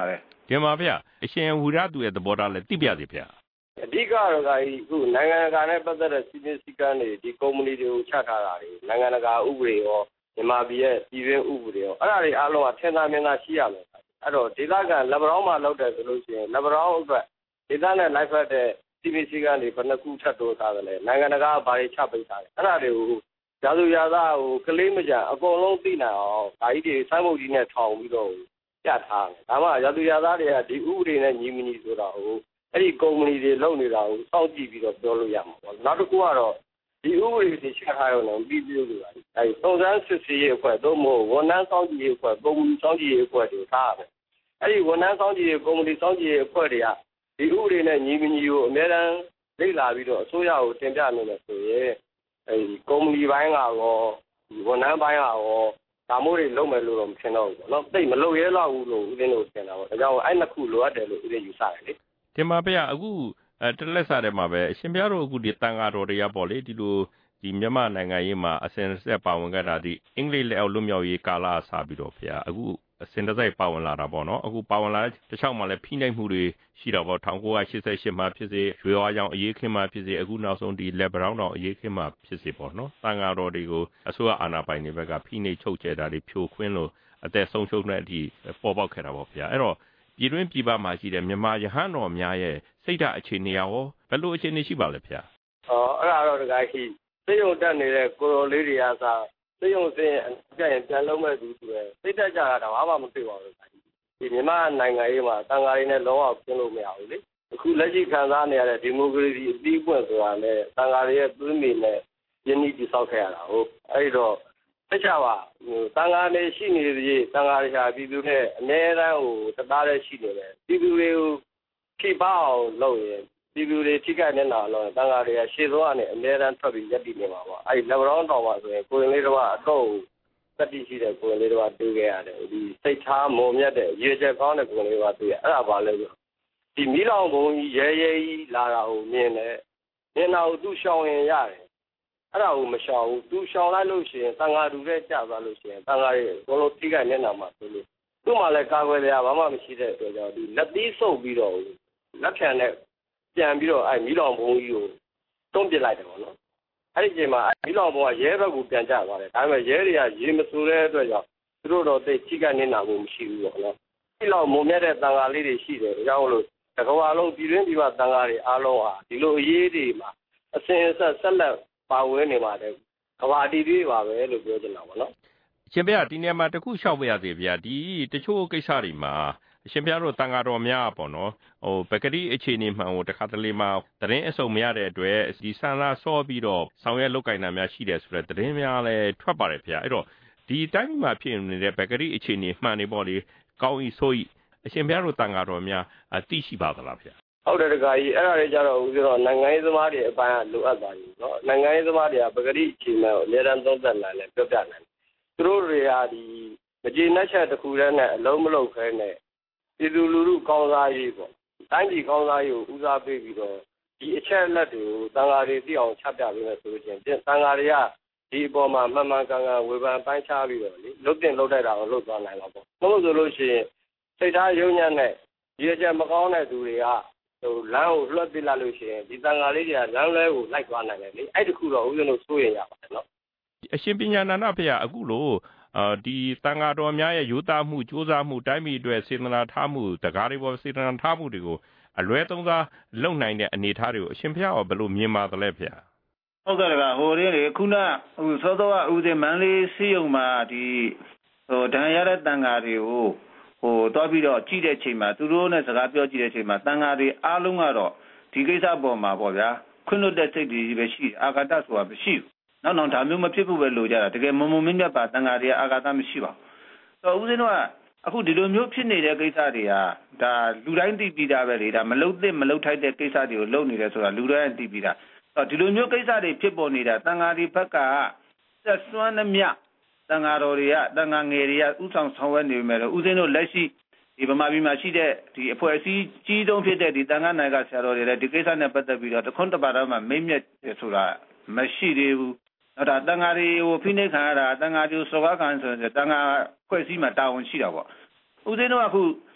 [SPEAKER 1] တင်ပါဗျအရှင်ဝီရသူရဲ့သဘောထားလည်းသိပြစေဗျ
[SPEAKER 4] အဓိကတော့ကအခုနိုင်ငံတကာနဲ့ပတ်သက်တဲ့စီးပွားစည်းကမ်းတွေဒီကုမ္ပဏီတွေကိုချထားတာတွေနိုင်ငံတကာဥပဒေရောမြန်မာပြည်ရဲ့ပြည်တွင်းဥပဒေရောအဲ့ဒါတွေအားလုံးကထင်သာမြင်သာရှိရမယ်အဲ့တော့ဒေသခံလက်ဗရောင်းမှာလောက်တယ်ဆိုလို့ရှိရင်လက်ဗရောင်းအတွက်ဒေသနဲ့လိုက်ဖက်တဲ့စီးပွားစည်းကမ်းတွေဘယ်နှခုထပ်တိုးထားတယ်လဲနိုင်ငံတကာကဘာတွေချပိတ်ထားလဲအဲ့ဒါတွေကိုရာသူရာသားဟိုကလေးမကြအကုန်လုံးသိနိုင်အောင်ဒါကြီးတွေစိုင်းမုတ်ကြီးနဲ့ထောင်ပြီးတော့ပြထားတယ်ဒါမှရာသူရာသားတွေကဒီဥပဒေနဲ့ညီမညီဆိုတာဟိုအဲ့ဒီကုမ္ပဏီတွေလုပ်နေတာကိုစောင့်ကြည့်ပြီးတော့ပြောလို့ရမှာပေါ့နောက်တစ်ခုကတော့ဒီဥပဒေတွေချထားရုံနဲ့ပြီးပြီးလို့ရတယ်အဲဒီစုံစမ်းစစ်ဆေးရေးအဖွဲ့သို့မဟုတ်ဝန်ထမ်းစောင့်ကြည့်ရေးအဖွဲ့ကုမ္ပဏီစောင့်ကြည့်ရေးအဖွဲ့တွေထားရတယ်အဲ့ဒီဝန်ထမ်းစောင့်ကြည့်ရေးကုမ္ပဏီစောင့်ကြည့်ရေးအဖွဲ့တွေကဒီဥပဒေနဲ့ညီမညီကိုအများအားလေ့လာပြီးတော့အစိုးရကိုတင်ပြနေတယ်ဆိုရင်အဲဒီကုမ္ပဏီပိုင်းကရောဒီဝန်ထမ်းပိုင်းကရောဒါမျိုးတွေလုပ်မယ်လို့တော့မထင်တော့ဘူးပေါ့နော်သိမလုပ်ရဲတော့ဘူးလို့ဦးသိန်းတို့ထင်တာပေါ့ဒါကြောင့်အဲ့နှစ်ခုလိုအပ်တယ်လို့ဦးသိန်းယူဆတယ်လေ
[SPEAKER 1] တင်ပါဗျအခုအဲတလက်စားတယ်မှာပဲအရှင်ဘုရားတို့အခုဒီတန်ဃာတော်တွေကပေါ့လေဒီလိုဒီမြန်မာနိုင်ငံရေးမှာအစဉ်ဆက်ပါဝင်ခဲ့တာဒီအင်္ဂလိပ်လက်အောက်လွတ်မြောက်ရေးကာလအစားပြီးတော့ဘုရားအခုအစဉ်တစိုက်ပါဝင်လာတာပေါ့နော်အခုပါဝင်လာတဲ့တခြားမှာလည်းဖိနှိပ်မှုတွေရှိတော့ပေါ့၁၉၈၈မှာဖြစ်စေရွေဝါကြောင်အရေးခင်းမှာဖြစ်စေအခုနောက်ဆုံးဒီလက်ဗရောင်းတော်အရေးခင်းမှာဖြစ်စေပေါ့နော်တန်ဃာတော်တွေကိုအစိုးရအာဏာပိုင်တွေဘက်ကဖိနှိပ်ချုပ်ချယ်တာတွေဖြိုခွင်းလို့အသက်ဆုံးရှုံးတဲ့အထိပေါ်ပေါက်ခဲ့တာပေါ့ဘုရားအဲ့တော့ပြည်တွင်းပြည်ပမှာရှိတဲ့မြန်မာရဟန်းတော်များရဲ့စိတ်ဓာတ်အခြေအနေရောဘယ်လိုအခြေအနေရှိပါလဲဗျာ
[SPEAKER 4] ။အော်အဲ့ဒါတော့တခါရှိစိတ်ယုံတက်နေတဲ့ကိုရိုလေးတွေကစားစိတ်ယုံစင်းကြရင်ပြန်လုံးမဲ့သူဆိုရယ်စိတ်တက်ကြတာတော့ဘာမှမသိပါဘူး။ဒီမြန်မာနိုင်ငံရေးမှာတန်ဃာတွေနဲ့လုံးဝကျင်းလို့မရဘူးလေ။အခုလက်ရှိခံစားနေရတဲ့ဒီမိုကရေစီအသီးအပွင့်ဆိုတာနဲ့တန်ဃာတွေရဲ့သွေးမြေနဲ့ယဉ်ဤတည်ဆောက်ခဲ့ရတာဟုတ်။အဲ့တော့တခြားပါဟိုတန်ဃာတွေရှိနေသေးတန်ဃာတွေဟာပြည်သူနဲ့အများအားဟိုတသားတည်းရှိနေတယ်ပြည်သူတွေကိုထိပါအောင်လုပ်ရင်ပြည်သူတွေထိခိုက်နေတာလို့တန်ဃာတွေကရှေ့ဆုံးကနေအများအားထွက်ပြီးရပ်တည်နေမှာပေါ့အဲ့ဒီလက်ဗရောင်းတော်ပါဆိုရင်ကိုရင်လေးတစ်ပါးအတော့တတိရှိတဲ့ကိုရင်လေးတစ်ပါးတွေ့ခဲ့ရတယ်ဒီစိတ်ထားမုံမြတ်တဲ့ရေချက်ကောင်းတဲ့ကိုရင်လေးတစ်ပါးတွေ့ရအဲ့ဒါပါလဲဆိုဒီမိလောင်ဘုံကြီးရဲရဲကြီးလာတာကိုမြင်တယ်မြင်တာကိုသူ့ရှောင်ရင်ရတယ်အဲ့ဒါကိုမရှောင်ဘူးသူရှောင်လိုက်လို့ရှိရင်တန်ဃာတူတဲ့ကြာသွားလို့ရှိရင်တန်ဃာတွေဘလုံးထိခိုက်နေတာမှာဆိုလို့သူ့မှာလည်းကာကွယ်တရားဘာမှမရှိတဲ့အတွက်ကြောင့်ဒီလက်သီးဆုပ်ပြီးတော့လက်ဖြံနဲ့ပြန်ပြီးတော့အဲမိလောင်ဘုံကြီးကိုတွန်းပစ်လိုက်တယ်ပေါ့နော်အဲ့ဒီချိန်မှာမိလောင်ဘုံကရဲဘက်ကိုပြန်ကျသွားတယ်ဒါပေမဲ့ရဲတွေကရေမစိုးတဲ့အတွက်ကြောင့်သူတို့တော့သိထိခိုက်နေတာမျိုးမရှိဘူးပေါ့နော်ဒီလောက်မုံမြတ်တဲ့တန်ဃာလေးတွေရှိတယ်ဒါကြောင့်လို့တကဘာလုံးပြည်တွင်းပြည်ပတန်ဃာတွေအားလုံးဟာဒီလိုအရေးတွေမှာအစဉ်အဆက်ဆက်လက်ပါဝင်နေပါတယ်ကဘာတီတွေပါပဲလို့ပြောချင်တာပေါ့နော်
[SPEAKER 1] အရှင်ဘုရားဒီနေရာမှာတခုလျှောက်ပြရစီဗျာဒီတချို့ကိစ္စတွေမှာအရှင်ဘုရားတို့တန်ဃာတော်များပေါ့နော်ဟိုပကတိအခြေအနေမှန်ကိုတခါတလေမှာသတင်းအစုံမရတဲ့အတွက်ဒီဆန္ဒဆော့ပြီးတော့ဆောင်ရွက်လုပ်ကိုင်တာများရှိတယ်ဆိုတဲ့သတင်းများလည်းထွက်ပါတယ်ဗျာအဲ့တော့ဒီတိုင်းမှာဖြစ်နေတဲ့ပကတိအခြေအနေမှန်နေပေါ့လေကောင်းဤဆိုဤအရှင်ဘုရားတို့တန်ဃာတော်များအသိရှိပါသလားဗျာ
[SPEAKER 4] ဟုတ်တယ်တခါကြီးအဲ့ဒါတွေကြတော့ဦးဆိုတော့နိုင်ငံရေးသမားတွေအပိုင်းကလိုအပ်သွားပြီနော်နိုင်ငံရေးသမားတွေကပကတိအခြေအနေကိုအများအားသုံးသပ်နိုင်တယ်ပြောပြနိုင်တယ်သူတို့တွေကဒီမကြေနပ်ချက်တစ်ခုတည်းနဲ့အလုံးမလုံးခဲနဲ့ပြည်သူလူထုကောင်းစားရေးပေါ့တိုင်းပြည်ကောင်းစားရေးကိုဦးစားပေးပြီးတော့ဒီအချက်အလက်တွေကိုတန်ဃာတွေသိအောင်ချပြပေးမယ်ဆိုလို့ချင်းတန်ဃာတွေကဒီအပေါ်မှာမှန်မှန်ကန်ကန်ဝေဖန်ပိုင်းခြားပြီးတော့လေလုတ်တင်လုတ်တိုက်တာကိုလုပ်သွားနိုင်မှာပေါ့ဘလို့ဆိုလို့ရှိရင်စိတ်ထားယုံညံ့တဲ့ဒီအချက်မကောင်းတဲ့သူတွေကဟိုလမ်းကိုလွှတ်ပြလိုက်လို့ရှိရင်ဒီတန်ဃာလေးတွေကလမ်းလဲကိုလိုက်သွားနိုင်တယ်လေအဲ့ဒီခုတော့ဦးဇင်းတို့စိုးရင်ရပါတယ်နော်
[SPEAKER 1] အရှင်ပညာနန္ဒဖေအခုလို့အာဒီတန်ဃာတော်များရဲ့ယူသားမှုကြိုးစားမှုတိုင်းပြည်အတွက်စေတနာထားမှုတကားတွေပေါ်စေတနာထားမှုတွေကိုအလွဲသုံးစားလုပ်နိုင်တဲ့အနေအထားတွေကိုအရှင်ဘုရားကဘယ်လိုမြင်ပါသလဲဖေ
[SPEAKER 3] ဟုတ်ကဲ့ကဟိုရင်းလေခုနဟိုစောစောကဦးစင်မန်းလေးစီးုံမှာဒီဟိုဒဏ်ရာရတဲ့တန်ဃာတွေကိုဟိုတွားပြီးတော့ကြည့်တဲ့ချိန်မှာသူတို့နဲ့စကားပြောကြည့်တဲ့ချိန်မှာတန်ဃာတွေအားလုံးကတော့ဒီကိစ္စပေါ်မှာပေါ့ဗျာခွင့်လွတ်တဲ့စိတ်တွေပဲရှိအာဃာတဆိုတာမရှိဘူးနောက်နောက်ဒါမျိုးမဖြစ်ဖို့ပဲလိုကြတာတကယ်မုံမုံမင်းမြတ်ပါတန်ဃာတွေကအာဃာတမရှိပါဘူးဆိုတော့ဦးဇင်းတို့ကအခုဒီလိုမျိုးဖြစ်နေတဲ့ကိစ္စတွေကဒါလူတိုင်းသိပြီးသားပဲလေဒါမလုတ်သင့်မလုတ်ထိုက်တဲ့ကိစ္စတွေကိုလုပ်နေတယ်ဆိုတာလူတိုင်းသိပြီးသားဆိုတော့ဒီလိုမျိုးကိစ္စတွေဖြစ်ပေါ်နေတာတန်ဃာတွေဘက်ကဆက်စွမ်းနှမြတန်ဃာတော်တွေကတန်ဃာငယ်တွေကဥဆောင်ဆောင်ရွက်နေပေမဲ့လို့ဦးဇင်းတို့လက်ရှိဒီဗမာပြည်မှာရှိတဲ့ဒီအဖွဲ့အစည်းကြီးတုံးဖြစ်တဲ့ဒီတန်ဃာနိုင်ကဆရာတော်တွေလည်းဒီကိစ္စနဲ့ပတ်သက်ပြီးတော့တခွန်းတပါတော့မှမိမ့်မြတ်ဆိုတာမရှိသေးဘူးအဲ့ဒါတန်ဃာတွေကိုဖိနှိပ်ခံရတာတန်ဃာတွေကိုစော်ကားခံဆိုတဲ့တန်ဃာဖွဲ့စည်းမှာတာဝန်ရှိတာပေါ့ဦးဇင်းတို့ကအခု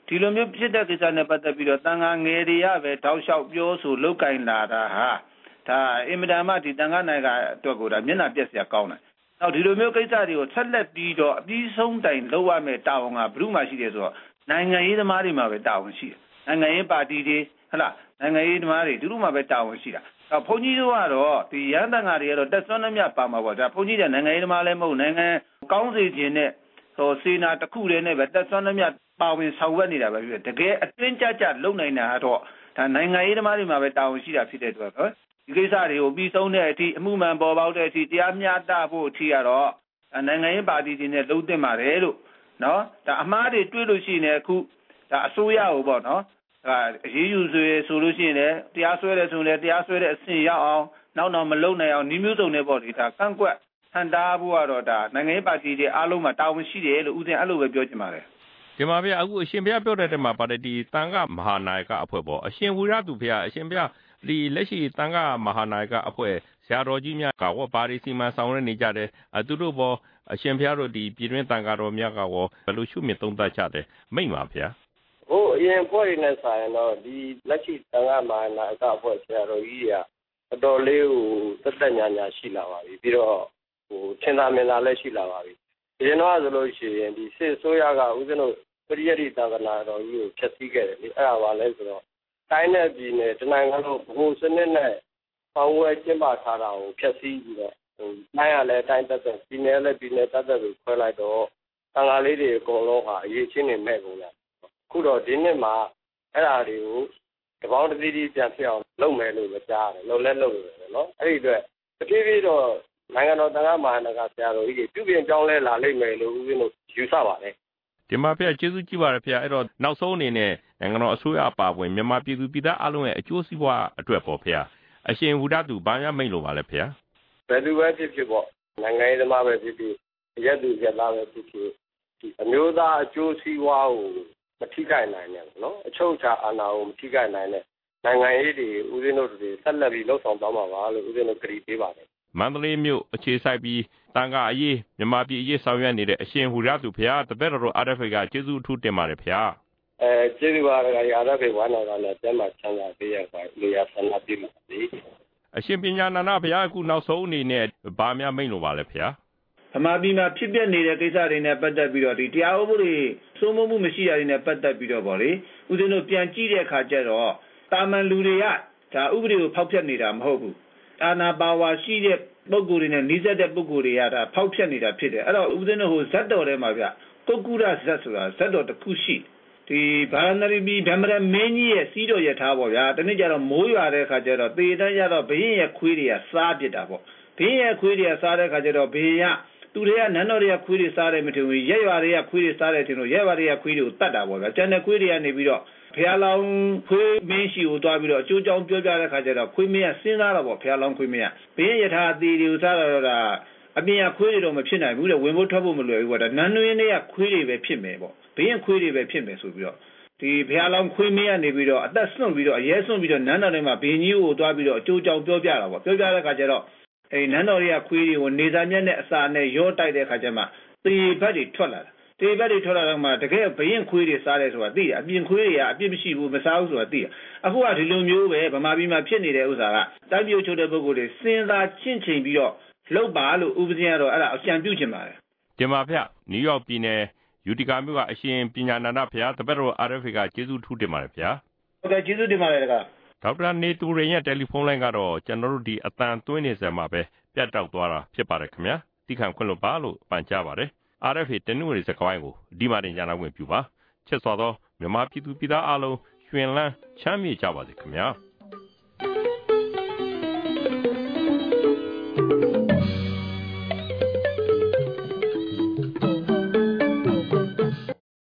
[SPEAKER 3] ဒီလိုမျိုးဖြစ်တဲ့ကိစ္စနဲ့ပတ်သက်ပြီးတော့တန်ခါငယ်တွေကပဲတောက်လျှောက်ပြောဆိုလောက်ကင်လာတာဟာဒါအင်မတန်မှဒီတန်ခါနိုင်ကအတွက်ကိုဒါမျက်နှာပြက်စရာကောင်းတယ်။နောက်ဒီလိုမျိုးကိစ္စတွေကိုဆက်လက်ပြီးတော့အပြီးဆုံးတိုင်လုပ်ရမယ်တာဝန်ကဘယ်သူမှရှိတယ်ဆိုတော့နိုင်ငံရေးသမားတွေမှာပဲတာဝန်ရှိတယ်။နိုင်ငံရေးပါတီတွေဟလားနိုင်ငံရေးသမားတွေသူတို့မှပဲတာဝန်ရှိတာ။တော့ဘုန်းကြီးတို့ကတော့ဒီရန်တန်ခါတွေကတော့တက်စွမ်းနှမြပါမှာပေါ့ဒါဘုန်းကြီးကနိုင်ငံရေးသမားလည်းမဟုတ်နိုင်ငံကောင်းစေခြင်းနဲ့ဟိုစေနာတစ်ခုတည်းနဲ့ပဲတက်စွမ်းနှမြပါဝင်ဆောင်ရွက်နေတာပဲဖြစ်တယ်တကယ်အတွင်းကြကြလုံနိုင်တာတော့ဒါနိုင်ငံရေးသမားတွေမှာပဲတာဝန်ရှိတာဖြစ်တဲ့အတွက်နော်ဒီကိစ္စတွေကိုပြီးဆုံးတဲ့အထိအမှုမှန်ပေါ်ပေါက်တဲ့အထိတရားမျှတဖို့အထိကတော့နိုင်ငံရေးပါတီတွေနဲ့လုံးတင်ပါတယ်လို့နော်ဒါအမှားတွေတွေ့လို့ရှိရင်အခုဒါအစိုးရကိုပေါ့နော်ဒါအရေးယူဆွေဆိုလို့ရှိရင်လည်းတရားစွဲတယ်ဆိုရင်လည်းတရားစွဲတဲ့အဆင့်ရောက်အောင်နောက်တော့မလုံနိုင်အောင်နှီးမျိုးစုံနဲ့ပေါ့ဒီဒါကန့်ကွက်ဟန်တာဖို့ကတော့ဒါနိုင်ငံရေးပါတီတွေအားလုံးမှာတာဝန်ရှိတယ်လို့ဦးဇင်းအဲ့လိုပဲပြောချင်ပါတယ်
[SPEAKER 1] ဒီမှာဗျအခုအရှင်ဘုရားပြောတဲ့တည်းမှာပါတယ်ဒီတန်ခါမဟာနာယကအဖွဲ့ပေါ့အရှင်ဝီရသူဘုရားအရှင်ဘုရားဒီလက်ရှိတန်ခါမဟာနာယကအဖွဲ့ဆရာတော်ကြီးများကဝပါရီစီမံဆောင်ရွက်နေကြတယ်သူတို့ပေါ်အရှင်ဘုရားတို့ဒီပြည်တွင်းတန်ခါတော်များကရောဘယ်လိုရှုမြင်သုံးသပ်ကြတယ်မိန့်ပါဗျာ
[SPEAKER 4] ဟိုအရင်ဖွဲ့ရနေဆိုင်တော့ဒီလက်ရှိတန်ခါမဟာနာယကအဖွဲ့ဆရာတော်ကြီးကအတော်လေးကိုသက်သက်ညာညာရှိလာပါပြီပြီးတော့ဟိုထင်သာမြင်သာလည်းရှိလာပါပြီဒီတော့ဆိုလို့ရှိရင်ဒီစစ်ဆိုးရကဦးဇင်းတို့ပရိယတိသာသနာတော်ကြီးကိုဖျက်ဆီးခဲ့တယ်လေအဲ့ဒါပါလဲဆိုတော့တိုင်းနဲ့ပြည်နယ်တနိုင်ငံလုံးဘုံစနစ်နဲ့ပေါင်းဝဲကျင်းပထားတာကိုဖျက်ဆီးပြီးတော့ဟိုတိုင်းရလဲတိုင်းတက်တက်ပြည်နယ်လဲပြည်နယ်တက်တက်ကိုခွဲလိုက်တော့တန်ခါလေးတွေအကုန်လုံးဟာအရေးချင်းနေမဲ့ကုန်လာခုတော့ဒီနှစ်မှာအဲ့ဒါတွေကိုတပေါင်းတတိတိပြန်ဖြစ်အောင်လုပ်မယ်လို့ကြားတယ်လုပ်လဲလုပ်တယ်နော်အဲ့ဒီအတွက်တဖြည်းဖြည်းတော့နိုင်ငံတော်တန်ခါမဟာနာယကဆရာတော်ကြီးပြုပြင်ပြောင်းလဲလာလိမ့်မယ်လို့ဦးဇင်းတို့ယူဆပါတယ်
[SPEAKER 1] ဒီမှာဖေကျေးဇူးကြည့်ပါရဖေအဲ့တော့နောက်ဆုံးအနေနဲ့နိုင်ငံတော်အစိုးရအပါအဝင်မြန်မာပြည်သူပြည်သားအလုံးရဲ့အကျိုးစီးပွားအတွက်ပေါ့ဖေအရှင်ဝုဒ္ဓသူဘာများမိန့်လို့ပါလဲဖေ
[SPEAKER 4] ဘယ်သူပဲဖြစ်ဖြစ်ပေါ့နိုင်ငံရေးသမားပဲဖြစ်ဖြစ်ရက်သူရက်သားပဲဖြစ်ဖြစ်ဒီအမျိုးသားအကျိုးစီးပွားကိုမထိခိုက်နိုင်နဲ့နော်အချုပ်အခြာအာဏာကိုမထိခိုက်နိုင်နဲ့နိုင်ငံရေးတွေဦးဇင်းတို့တွေဆက်လက်ပြီးလှုပ်ဆောင်သွားမှာပါလို့ဦးဇင်းတို့ကြေညာပေးပါတယ်
[SPEAKER 1] မန္တလေးမြို့အခြေစိုက်ပြီးတန်ခါအရေးမြန်မာပြည်အရေးဆောင်ရွက်နေတဲ့အရှင်ဝုဒ္ဓသူဖေတပည့်တော် အာရ်အက်ဖ် ကကျေးဇူးအထူးတင်ပါတယ်ဖေ
[SPEAKER 4] အဲကျေးဇူးပါရအာရ်အက်ဖ် ဝါနာကလည်းကျမ်းမှာချမ်းသာပေးရပါလို့ရဆန္ဒပြုပါသည်
[SPEAKER 1] အရှင်ပညာနန္ဒဖေအခုနောက်ဆုံးအနေနဲ့ဗာများမိန့်လို့ပါလဲဖေ
[SPEAKER 3] ဗမာပြည်မှာဖြစ်ပျက်နေတဲ့ကိစ္စတွေနဲ့ပတ်သက်ပြီးတော့ဒီတရားဥပဒေစိုးမိုးမှုမရှိတာတွေနဲ့ပတ်သက်ပြီးတော့ဗောလေဦးဇင်းတို့ပြန်ကြည့်တဲ့အခါကျတော့တာမန်လူတွေကဒါဥပဒေကိုဖောက်ဖျက်နေတာမဟုတ်ဘူးအာဏာပါဝါရှိတဲ့ပုဂ္ဂိုလ်တွေနဲ့နှိစက်တဲ့ပုဂ္ဂိုလ်တွေကဒါဖောက်ဖျက်နေတာဖြစ်တယ်အဲ့တော့ဦးဇင်းတို့ဟိုဇတ်တော်ထဲမှာဗျကုတ်ကုရဇတ်ဆိုတာဇတ်တော်တစ်ခုရှိဒီဘာရဏရီဘီဗမ္မရမင်းကြီးရဲ့စီးတော်ရထားပေါ့ဗျာတနေ့ကျတော့မိုးရွာတဲ့အခါကျတော့သေတန်းရတော့ဘုရင်ရဲ့ခွေးတွေကစားပစ်တာပေါ့ဘုရင်ရဲ့ခွေးတွေကစားတဲ့အခါကျတော့ဘုရင်ကသူတွေကနန်းတော်တွေကခွေးတွေစားတယ်မထင်ဘူးရက်ရွာတွေကခွေးတွေစားတယ်ထင်လို့ရက်ရွာတွေကခွေးတွေကိုတတ်တာပေါ့ဗျာကျန်တဲ့ခွေးတွေကနေပြီးတော့ဖះလောင်ခွေးမင်းရှိကိုတွားပြီးတော့အကျိုးကြောင့်ပြောပြတဲ့ခါကျတော့ခွေးမင်းကစဉ်းစားတော့ပေါ့ဖះလောင်ခွေးမင်းကဘင်းယထာအသေးတွေကိုစားတော့တာအပြင်ကခွေးတွေတော့မဖြစ်နိုင်ဘူးလေဝင်ဖို့ထွက်ဖို့မလွယ်ဘူးပေါ့ဒါနန်းတွင်းတွေကခွေးတွေပဲဖြစ်မယ်ပေါ့ဘင်းခွေးတွေပဲဖြစ်မယ်ဆိုပြီးတော့ဒီဖះလောင်ခွေးမင်းကနေပြီးတော့အသက်ဆွန့်ပြီးတော့အရဲဆွန့်ပြီးတော့နန်းတော်ထဲမှာဘင်းကြီးကိုတွားပြီးတော့အကျိုးကြောင့်ပြောပြတာပေါ့ပြောပြတဲ့ခါကျတော့အဲနန်းတော်တွေကခွေးတွေကိုနေသားမြတ်နဲ့အစာနဲ့ရောတိုက်တဲ့ခါကျမှသေဘက်တွေထွက်လာတာတေဘက်တွေထွက်လာတော့မှတကယ်ဘရင်ခွေးတွေစားတယ်ဆိုတာသိတယ်အပြင်ခွေးတွေကအပြစ်မရှိဘူးမစားဘူးဆိုတာသိတယ်အခုကဒီလိုမျိုးပဲဗမာပြည်မှာဖြစ်နေတဲ့ဥစ္စာကတိုင်းပြည်ချုပ်တဲ့ပုဂ္ဂိုလ်တွေစဉ်းစားချင့်ချိန်ပြီးတော့လုပ်ပါလို့ဥပဒေကတော့အဲ့ဒါအကြံပြုချင်ပါတယ်
[SPEAKER 1] တင်ပါဗျနယူးယောက်ပြည်နယ်ယူတီကာမြို့ကအရှင်ပညာနန္ဒဖေတပည့်တော် အာရ်အက်ဖ် ကကျေးဇူးထူးတင်ပါတယ်ဗျာ
[SPEAKER 3] ဟုတ်ကဲ့ကျေးဇူးတင်ပါတယ်တကား
[SPEAKER 1] ဒေါက်တာနေသူရင်ရဲ့တယ်လီဖုန်းလိုင်းကတော့ကျွန်တော်တို့ဒီအတန်သွင်းနေစမှာပဲပြတ်တောက်သွားတာဖြစ်ပါတယ်ခင်ဗျာတိခံခွင့်လို့ပါလို့ပန်ကြားပါတယ်အာရ်အက်ဖ် တနင်္ဂနွေစကားဝိုင်းကိုဒီမှာတင်ကြနာဝင်ပြုပါချက်စွာသောမြန်မာပြည်သူပြည်သားအလုံးရွှင်လန်းချမ်းမြေ့ကြပါစေခင်ဗျာ